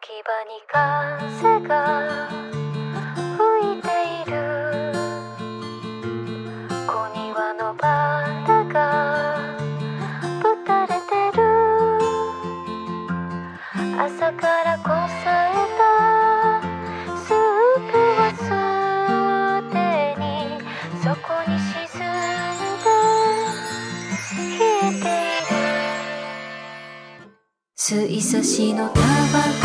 き場に風が吹いている。小庭のバラがぶたれてる。朝からこさえたスープはすでにそこに沈んで冷えている。水差しのタバコ